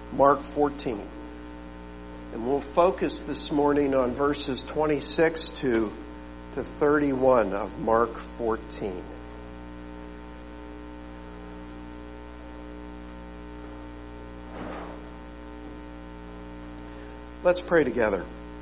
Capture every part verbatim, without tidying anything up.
Mark fourteen. And we'll focus this morning on verses twenty-six to, to thirty-one of Mark fourteen. Let's pray together.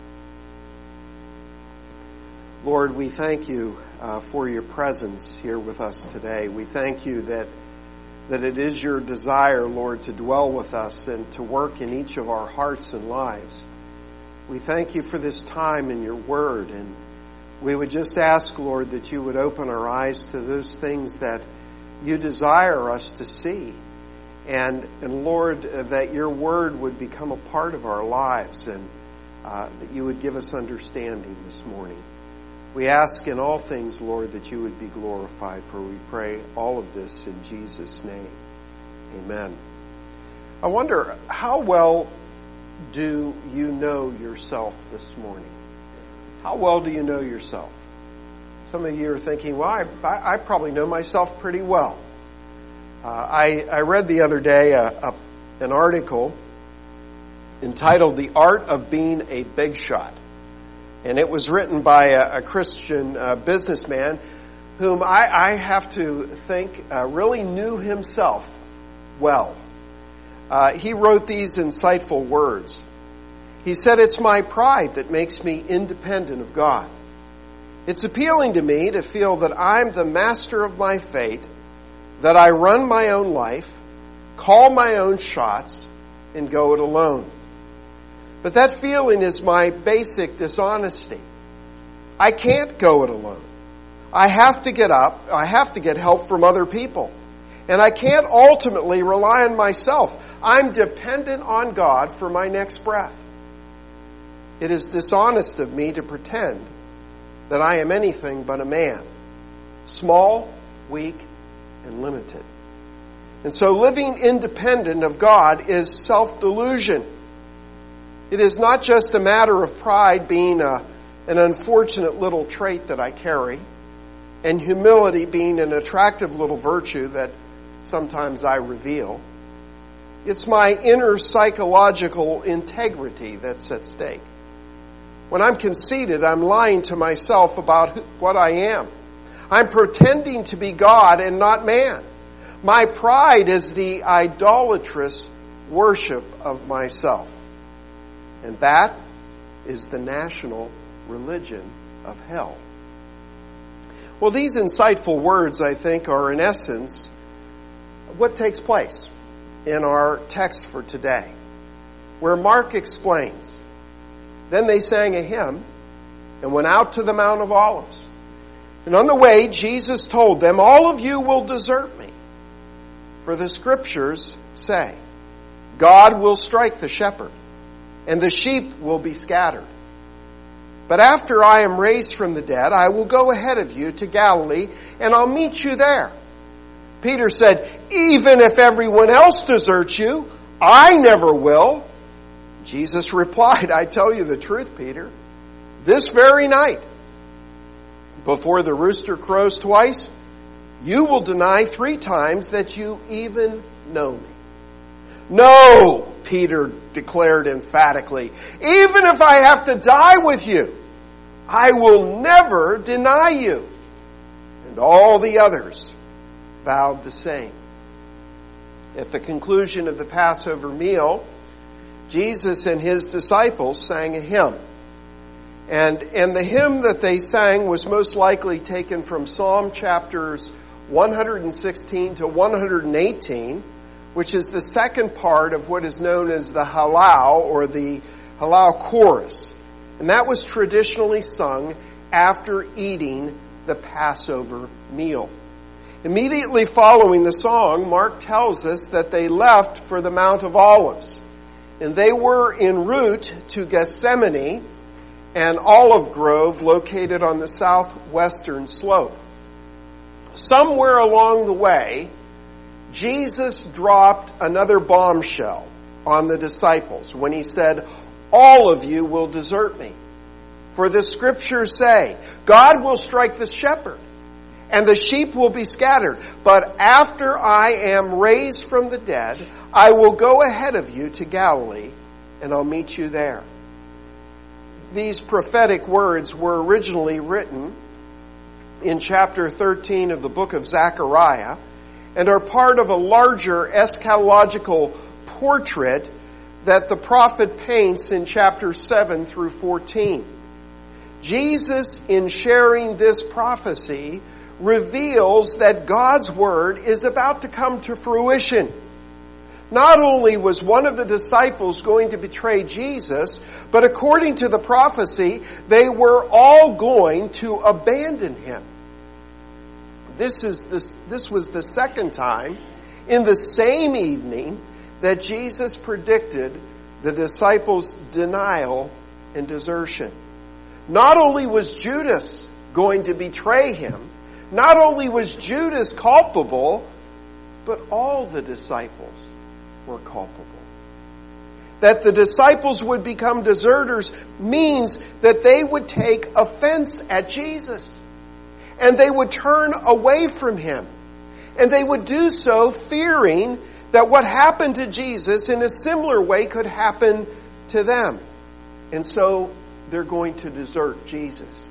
Lord, we thank you uh, for your presence here with us today. We thank you that that it is your desire, Lord, to dwell with us and to work in each of our hearts and lives. We thank you for this time in your word, and we would just ask, Lord, that you would open our eyes to those things that you desire us to see. And, and Lord, that your word would become a part of our lives, and uh, that you would give us understanding this morning. We ask in all things, Lord, that you would be glorified, for we pray all of this in Jesus' name. Amen. I wonder, how well do you know yourself this morning? How well do you know yourself? Some of you are thinking, well, I, I, I probably know myself pretty well. Uh, I, I read the other day a, a, an article entitled The Art of Being a Big Shot. And it was written by a, a Christian uh, businessman whom I, I have to think uh, really knew himself well. Uh, he wrote these insightful words. He said, "It's my pride that makes me independent of God. It's appealing to me to feel that I'm the master of my fate, that I run my own life, call my own shots, and go it alone. But that feeling is my basic dishonesty. I can't go it alone. I have to get up. I have to get help from other people. And I can't ultimately rely on myself. I'm dependent on God for my next breath. It is dishonest of me to pretend that I am anything but a man, small, weak, and limited. And so living independent of God is self-delusion. It is not just a matter of pride being a, an unfortunate little trait that I carry, and humility being an attractive little virtue that sometimes I reveal. It's my inner psychological integrity that's at stake. When I'm conceited, I'm lying to myself about who, what I am. I'm pretending to be God and not man. My pride is the idolatrous worship of myself. And that is the national religion of hell." Well, these insightful words, I think, are in essence what takes place in our text for today, where Mark explains, "Then they sang a hymn and went out to the Mount of Olives. And on the way, Jesus told them, 'All of you will desert me. For the scriptures say, God will strike the shepherd, and the sheep will be scattered. But after I am raised from the dead, I will go ahead of you to Galilee, and I'll meet you there.' Peter said, 'Even if everyone else deserts you, I never will.' Jesus replied, 'I tell you the truth, Peter. This very night, before the rooster crows twice, you will deny three times that you even know me.' 'No,' Peter declared emphatically, 'even if I have to die with you, I will never deny you.' And all the others vowed the same." At the conclusion of the Passover meal, Jesus and his disciples sang a hymn. And, and the hymn that they sang was most likely taken from Psalm chapters one hundred sixteen to one hundred eighteen, which is the second part of what is known as the Hallel, or the Hallel chorus. And that was traditionally sung after eating the Passover meal. Immediately following the song, Mark tells us that they left for the Mount of Olives. And they were en route to Gethsemane, an olive grove located on the southwestern slope. Somewhere along the way, Jesus dropped another bombshell on the disciples when he said, "All of you will desert me. For the scriptures say, God will strike the shepherd, and the sheep will be scattered. But after I am raised from the dead, I will go ahead of you to Galilee, and I'll meet you there. These prophetic words were originally written in chapter thirteen of the book of Zechariah and are part of a larger eschatological portrait that the prophet paints in chapters seven through fourteen. Jesus, in sharing this prophecy, reveals that God's word is about to come to fruition. Not only was one of the disciples going to betray Jesus, but according to the prophecy, they were all going to abandon him. This is this, this was the second time in the same evening that Jesus predicted the disciples' denial and desertion. Not only was Judas going to betray him, not only was Judas culpable, but all the disciples were culpable. That the disciples would become deserters means that they would take offense at Jesus. And they would turn away from him. And they would do so fearing that what happened to Jesus in a similar way could happen to them. And so they're going to desert Jesus.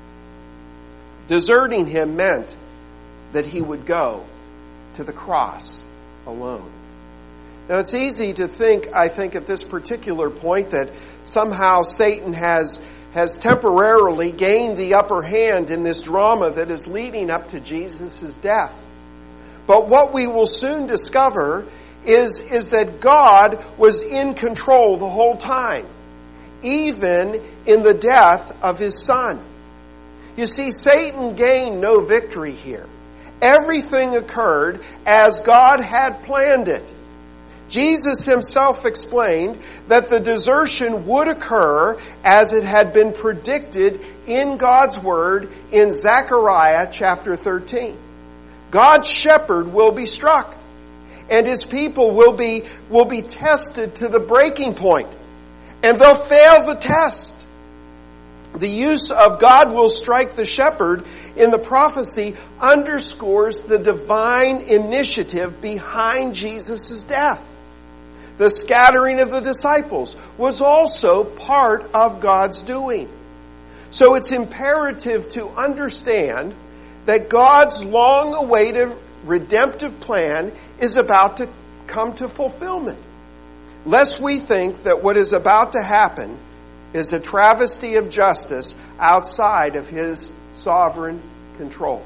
Deserting him meant that he would go to the cross alone. Now it's easy to think, I think at this particular point, that somehow Satan has, has temporarily gained the upper hand in this drama that is leading up to Jesus' death. But what we will soon discover is, is that God was in control the whole time, even in the death of his Son. You see, Satan gained no victory here. Everything occurred as God had planned it. Jesus himself explained that the desertion would occur as it had been predicted in God's Word in Zechariah chapter thirteen. God's shepherd will be struck, and his people will be, will be tested to the breaking point, and they'll fail the test. The use of God will strike the shepherd in the prophecy underscores the divine initiative behind Jesus' death. The scattering of the disciples was also part of God's doing. So it's imperative to understand that God's long-awaited redemptive plan is about to come to fulfillment. Lest we think that what is about to happen is a travesty of justice outside of his sovereign control.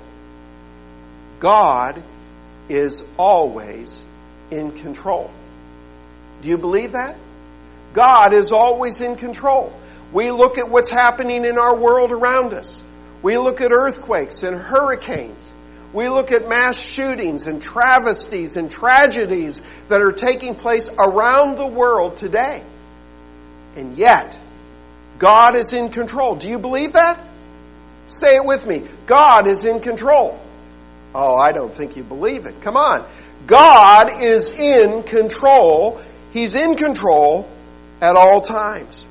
God is always in control. Do you believe that? God is always in control. We look at what's happening in our world around us. We look at earthquakes and hurricanes. We look at mass shootings and travesties and tragedies that are taking place around the world today. And yet, God is in control. Do you believe that? Say it with me. God is in control. Oh, I don't think you believe it. Come on. God is in control. He's in control at all times.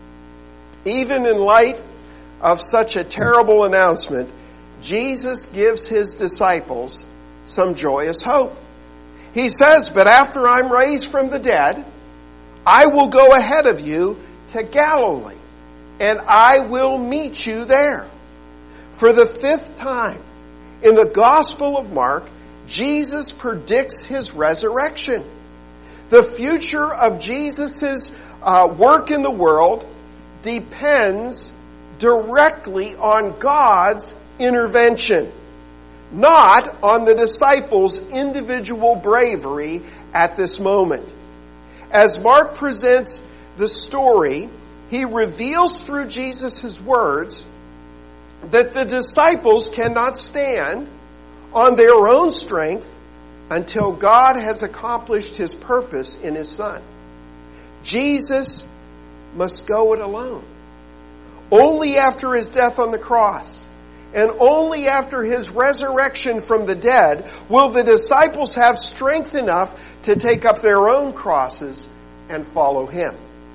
Even in light of such a terrible announcement, Jesus gives his disciples some joyous hope. He says, "But after I'm raised from the dead, I will go ahead of you to Galilee, and I will meet you there." For the fifth time in the Gospel of Mark, Jesus predicts his resurrection. The future of Jesus' uh, work in the world depends directly on God's intervention, not on the disciples' individual bravery at this moment. As Mark presents the story, he reveals through Jesus' words that the disciples cannot stand on their own strength until God has accomplished his purpose in his Son. Jesus must go it alone. Only after his death on the cross and only after his resurrection from the dead will the disciples have strength enough to take up their own crosses and follow him.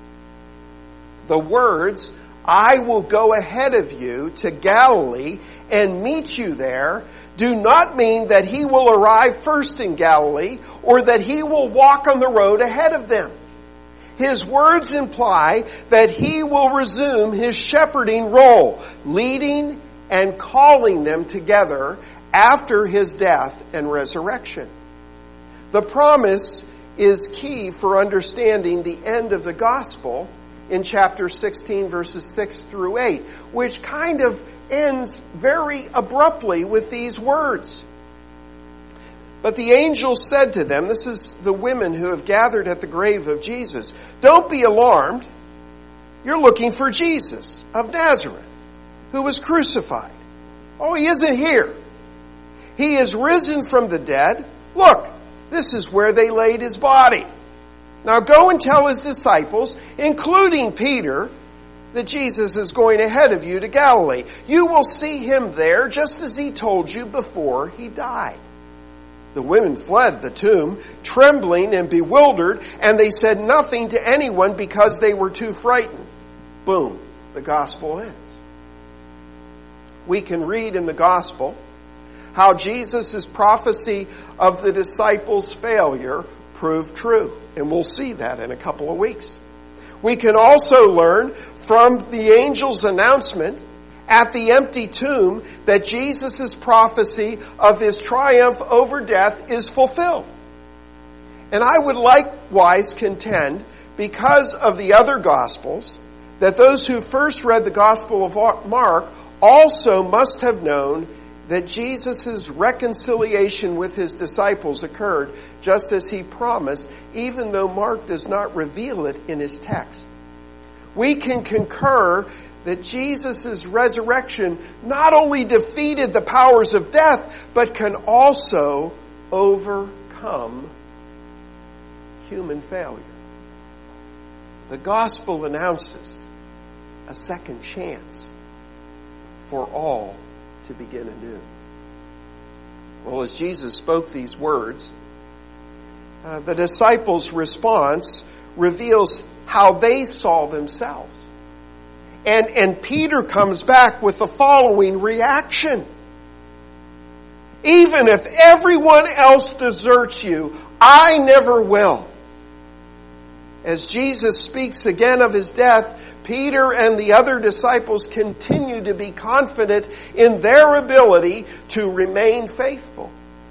The words, "I will go ahead of you to Galilee and meet you there," do not mean that he will arrive first in Galilee or that he will walk on the road ahead of them. His words imply that he will resume his shepherding role, leading and calling them together after his death and resurrection. The promise is key for understanding the end of the gospel in chapter sixteen, verses six through eight, which kind of ends very abruptly with these words. But the angel said to them, this is the women who have gathered at the grave of Jesus, "Don't be alarmed. You're looking for Jesus of Nazareth, who was crucified. Oh, he isn't here. He is risen from the dead. Look, this is where they laid his body. Now go and tell his disciples, including Peter, that Jesus is going ahead of you to Galilee. You will see him there just as he told you before he died." The women fled the tomb, trembling and bewildered, and they said nothing to anyone because they were too frightened. Boom, the gospel ends. We can read in the gospel how Jesus' prophecy of the disciples' failure proved true. And we'll see that in a couple of weeks. We can also learn from the angel's announcement at the empty tomb that Jesus' prophecy of his triumph over death is fulfilled. And I would likewise contend, because of the other Gospels, that those who first read the Gospel of Mark also must have known that Jesus' reconciliation with his disciples occurred just as he promised, even though Mark does not reveal it in his text. We can concur that Jesus' resurrection not only defeated the powers of death, but can also overcome human failure. The gospel announces a second chance for all to begin anew. Well, as Jesus spoke these words, uh, the disciples' response reveals how they saw themselves. And, and Peter comes back with the following reaction. "Even if everyone else deserts you, I never will." As Jesus speaks again of his death, Peter and the other disciples continue to be confident in their ability to remain faithful.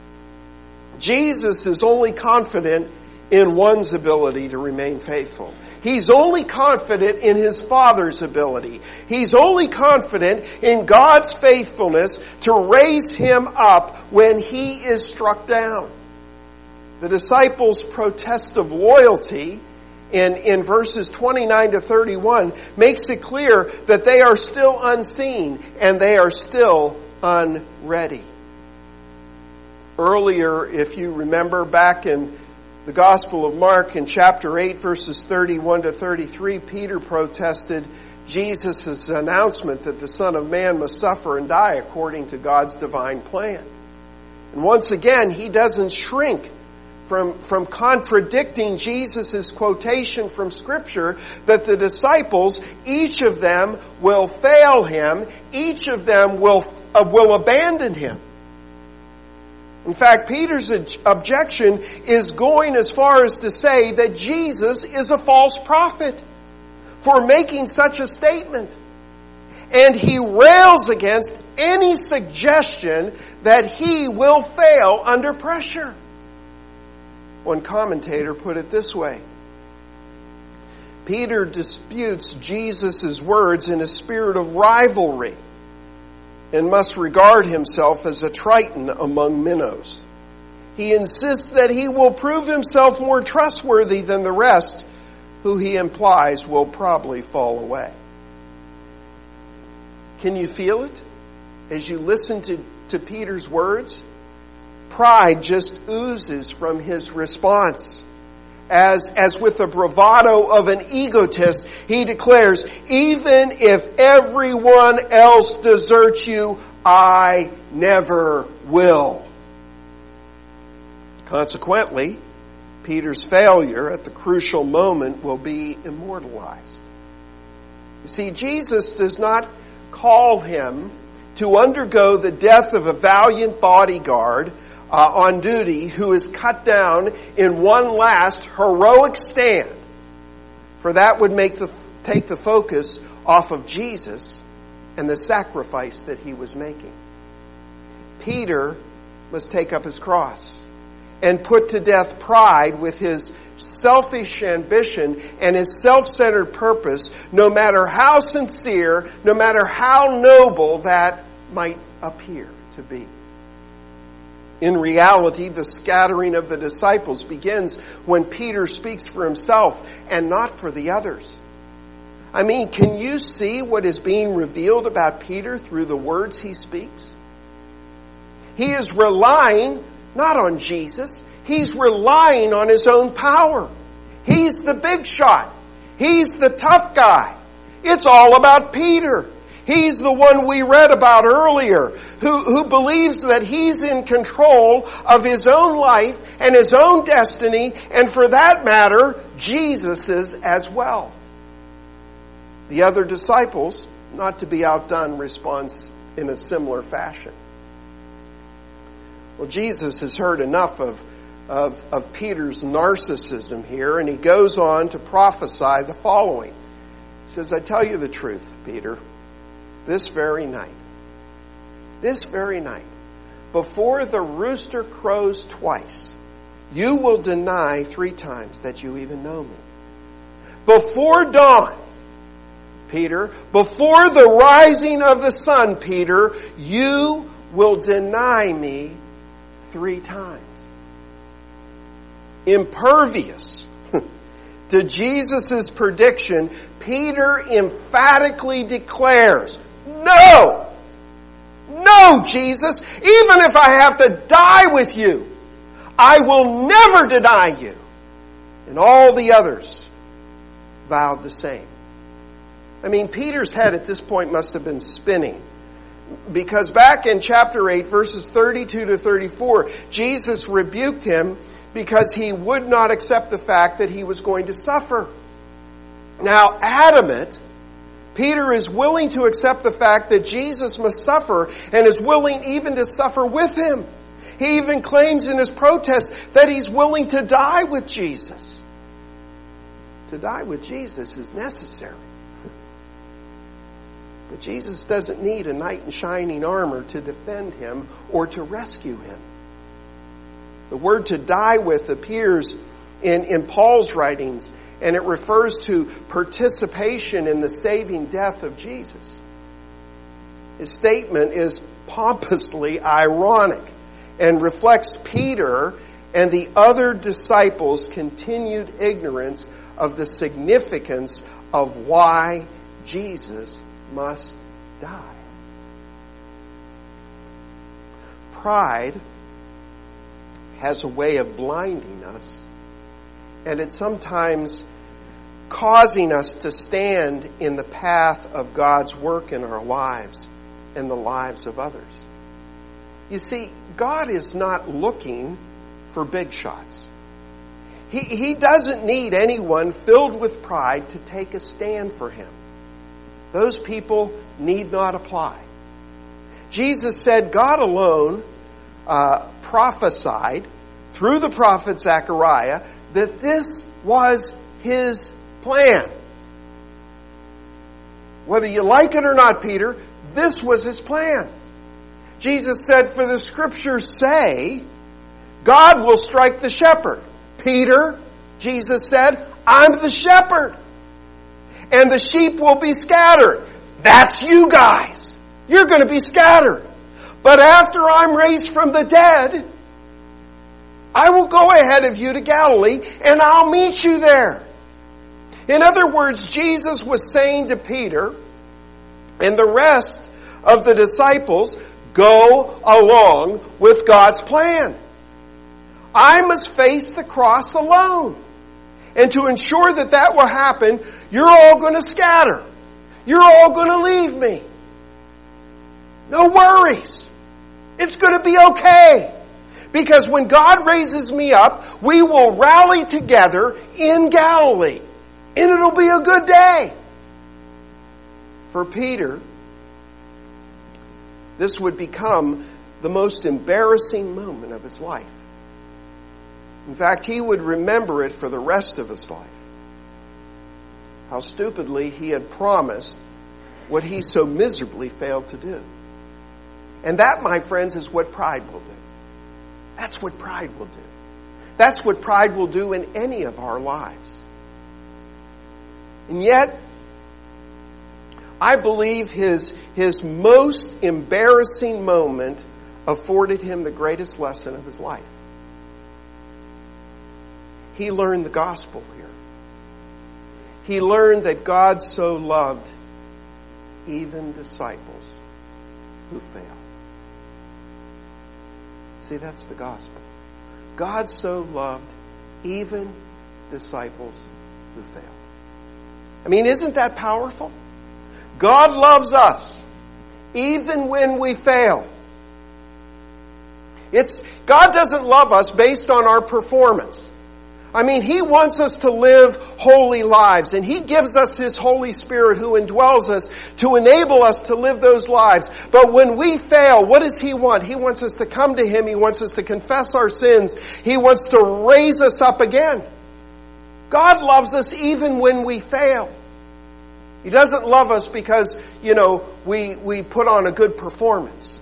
Jesus is only confident in one's ability to remain faithful. He's only confident in his Father's ability. He's only confident in God's faithfulness to raise him up when he is struck down. The disciples' protest of loyalty in, in verses twenty-nine to thirty-one makes it clear that they are still unseen and they are still unready. Earlier, if you remember back in the Gospel of Mark in chapter eight, verses thirty-one to thirty-three, Peter protested Jesus' announcement that the Son of Man must suffer and die according to God's divine plan. And once again, he doesn't shrink from, from contradicting Jesus' quotation from Scripture that the disciples, each of them will fail him, each of them will, uh, will abandon him. In fact, Peter's objection is going as far as to say that Jesus is a false prophet for making such a statement. And he rails against any suggestion that he will fail under pressure. One commentator put it this way: Peter disputes Jesus' words in a spirit of rivalry and must regard himself as a Triton among minnows. He insists that he will prove himself more trustworthy than the rest, who he implies will probably fall away. Can you feel it as you listen to, to Peter's words? Pride just oozes from his response. As, as with the bravado of an egotist, he declares, "Even if everyone else deserts you, I never will." Consequently, Peter's failure at the crucial moment will be immortalized. You see, Jesus does not call him to undergo the death of a valiant bodyguard uh, on duty who is cut down in one last heroic stand. For that would make the take the focus off of Jesus and the sacrifice that he was making. Peter must take up his cross and put to death pride with his selfish ambition and his self-centered purpose, no matter how sincere, no matter how noble that might appear to be. In reality, the scattering of the disciples begins when Peter speaks for himself and not for the others. I mean, can you see what is being revealed about Peter through the words he speaks? He is relying not on Jesus. He's relying on his own power. He's the big shot. He's the tough guy. It's all about Peter. He's the one we read about earlier, who, who believes that he's in control of his own life and his own destiny, and for that matter, Jesus's as well. The other disciples, not to be outdone, responds in a similar fashion. Well, Jesus has heard enough of, of, of Peter's narcissism here, and he goes on to prophesy the following. He says, I tell you the truth, Peter, this very night, this very night, before the rooster crows twice, you will deny three times that you even know me. Before dawn, Peter, before the rising of the sun, Peter, you will deny me three times. Impervious to Jesus' prediction, Peter emphatically declares, no! No, Jesus! Even if I have to die with you, I will never deny you. And all the others vowed the same. I mean, Peter's head at this point must have been spinning. Because back in chapter eight, verses thirty-two to thirty-four, Jesus rebuked him because he would not accept the fact that he was going to suffer. Now, adamant, Peter is willing to accept the fact that Jesus must suffer and is willing even to suffer with him. He even claims in his protest that he's willing to die with Jesus. To die with Jesus is necessary. But Jesus doesn't need a knight in shining armor to defend him or to rescue him. The word to die with appears in, in Paul's writings, and it refers to participation in the saving death of Jesus. His statement is pompously ironic and reflects Peter and the other disciples' continued ignorance of the significance of why Jesus must die. Pride has a way of blinding us, and it's sometimes causing us to stand in the path of God's work in our lives and the lives of others. You see, God is not looking for big shots. He, he doesn't need anyone filled with pride to take a stand for him. Those people need not apply. Jesus said God alone uh, prophesied through the prophet Zechariah that this was his plan. Whether you like it or not, Peter, this was his plan. Jesus said, for the scriptures say, God will strike the shepherd. Peter, Jesus said, I'm the shepherd. And the sheep will be scattered. That's you guys. You're going to be scattered. But after I'm raised from the dead, I will go ahead of you to Galilee and I'll meet you there. In other words, Jesus was saying to Peter and the rest of the disciples, go along with God's plan. I must face the cross alone. And to ensure that that will happen, you're all going to scatter. You're all going to leave me. No worries. It's going to be okay. Because when God raises me up, we will rally together in Galilee. And it'll be a good day. For Peter, This would become the most embarrassing moment of his life. In fact, he would remember it for the rest of his life. How stupidly he had promised what he so miserably failed to do. And that, my friends, is what pride will do. That's what pride will do. That's what pride will do in any of our lives. And yet, I believe his, his most embarrassing moment afforded him the greatest lesson of his life. He learned the gospel here. He learned that God so loved even disciples who fail. See, that's the gospel. God so loved even disciples who fail. I mean, isn't that powerful? God loves us even when we fail. It's, God doesn't love us based on our performance. I mean, He wants us to live holy lives, and He gives us His Holy Spirit who indwells us to enable us to live those lives. But when we fail, what does He want? He wants us to come to Him. He wants us to confess our sins. He wants to raise us up again. God loves us even when we fail. He doesn't love us because, you know, we, we put on a good performance.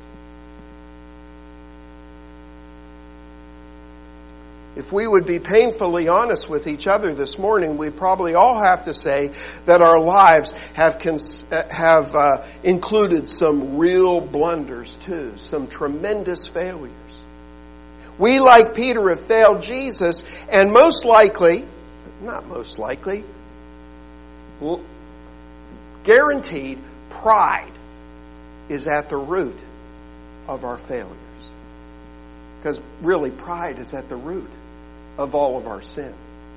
If we would be painfully honest with each other this morning, we probably all have to say that our lives have cons- have uh, included some real blunders too, some tremendous failures. We, like Peter, have failed Jesus, and most likely, not most likely, well, guaranteed, pride is at the root of our failures. Because really, pride is at the root of all of our sin.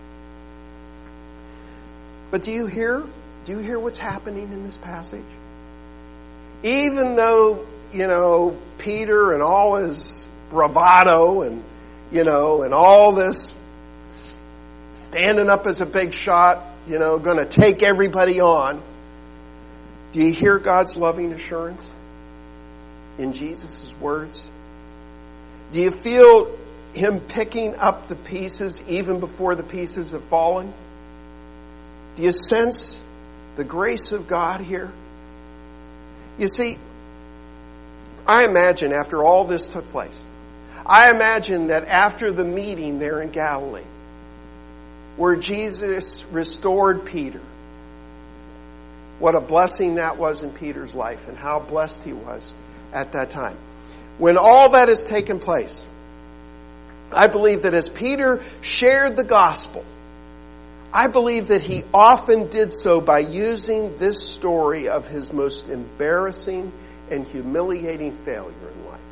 But do you hear? Do you hear what's happening in this passage? Even though, you know, Peter and all his bravado and, you know, and all this standing up as a big shot, you know, going to take everybody on, do you hear God's loving assurance in Jesus' words? Do you feel Him picking up the pieces even before the pieces have fallen? Do you sense the grace of God here? You see, I imagine after all this took place, I imagine that after the meeting there in Galilee, where Jesus restored Peter, what a blessing that was in Peter's life and how blessed he was at that time. When all that has taken place, I believe that as Peter shared the gospel, I believe that he often did so by using this story of his most embarrassing and humiliating failure in life.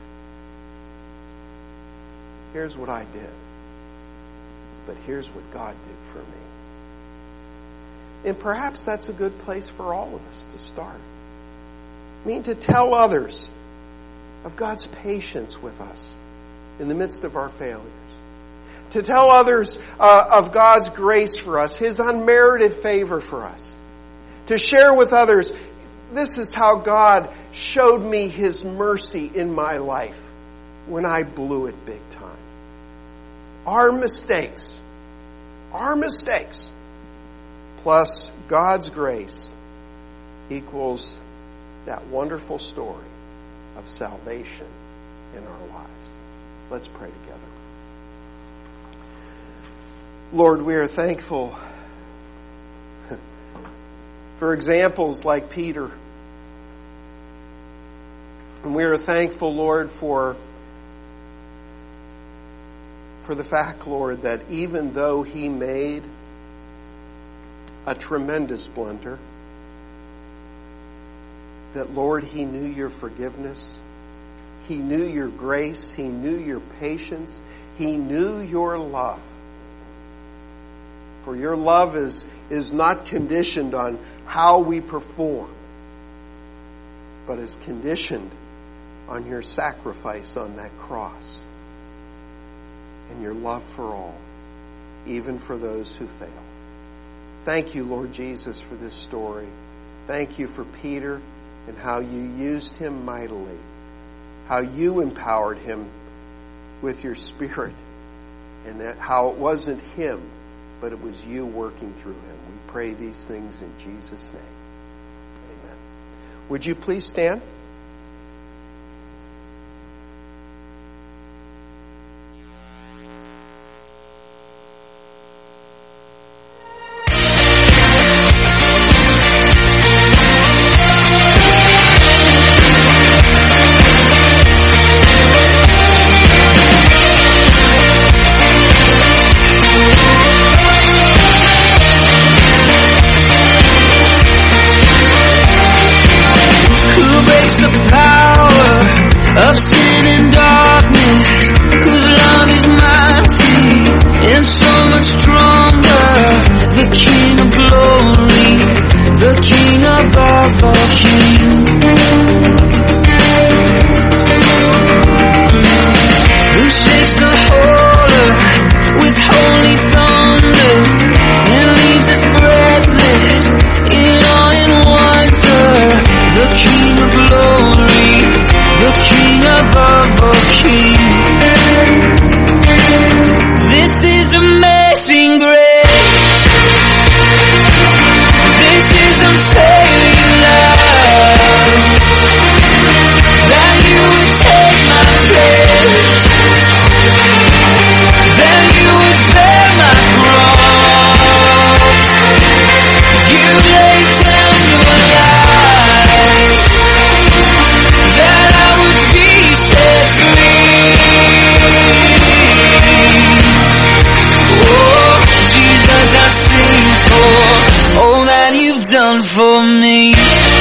Here's what I did, but here's what God did for me. And perhaps that's a good place for all of us to start. I mean, to tell others of God's patience with us in the midst of our failures. To tell others uh, of God's grace for us, His unmerited favor for us. To share with others, this is how God showed me His mercy in my life when I blew it big time. Our mistakes, our mistakes, plus God's grace equals that wonderful story of salvation in our lives. Let's pray together. Lord, we are thankful for examples like Peter. And we are thankful, Lord, for, for the fact, Lord, that even though he made a tremendous blunder, that, Lord, he knew your forgiveness. He knew your grace. He knew your patience. He knew your love. For your love is, is not conditioned on how we perform, but is conditioned on your sacrifice on that cross and your love for all, even for those who fail. Thank you, Lord Jesus, for this story. Thank you for Peter and how you used him mightily how you empowered him with your Spirit, and that how it wasn't him, but it was you working through him. We pray these things in Jesus' name. Amen. Would you please stand? Of sin and darkness, whose love is mighty and so much stronger. The King of glory, the King above all kings, who shakes the whole earth with holy thunder and leaves us breathless in awe and wonder. The King of glory, the King above all kings. This is amazing grace. This is unfailing love. That you would take my place. That you would bear my cross. You laid down your life. That I would be set free. Oh, Jesus, I sing for all that you've done for me.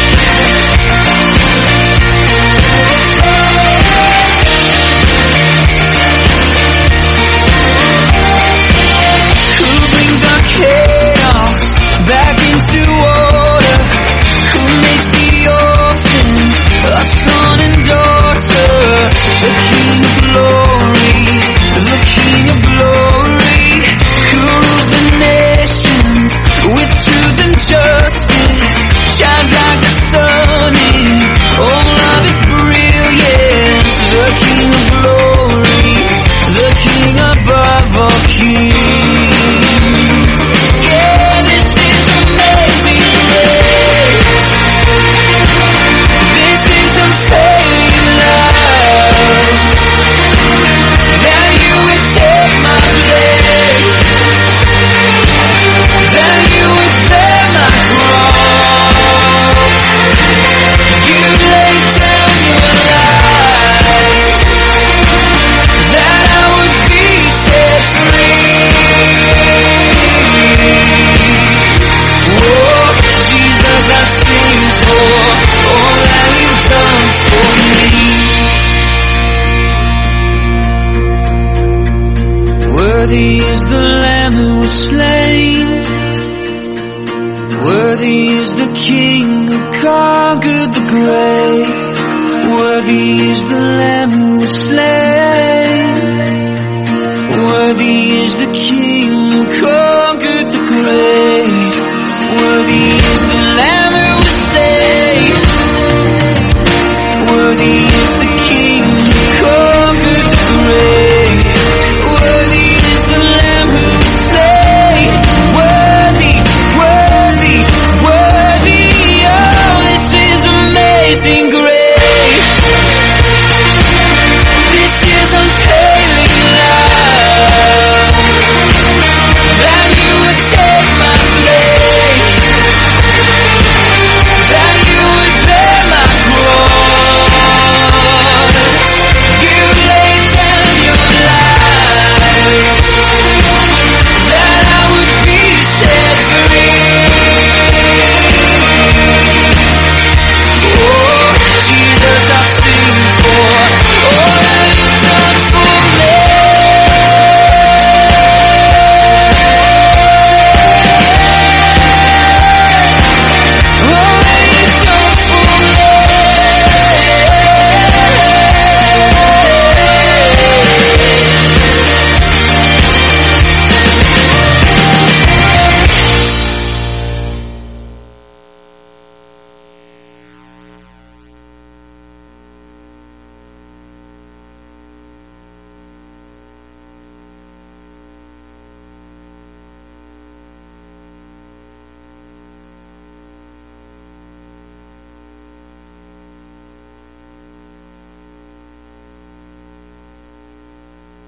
Who brings our chaos back into order? Who makes the orphan a son and daughter? The King of glory, the King of glory, who rules the nations with truth and justice, shines like the sun in all of its brilliance. The King of glory, the King above all kings. Yeah, this is amazing grace. This is unfailing love. That you would take my place. That you would bear my cross. You laid down your life. That I would be set free. Oh, Jesus, I sing for all that you've done for me. Worthy is the Lamb who was slain. Worthy is the King who conquered the grave. Worthy is the Lamb who was slain. Worthy is the King who conquered the grave.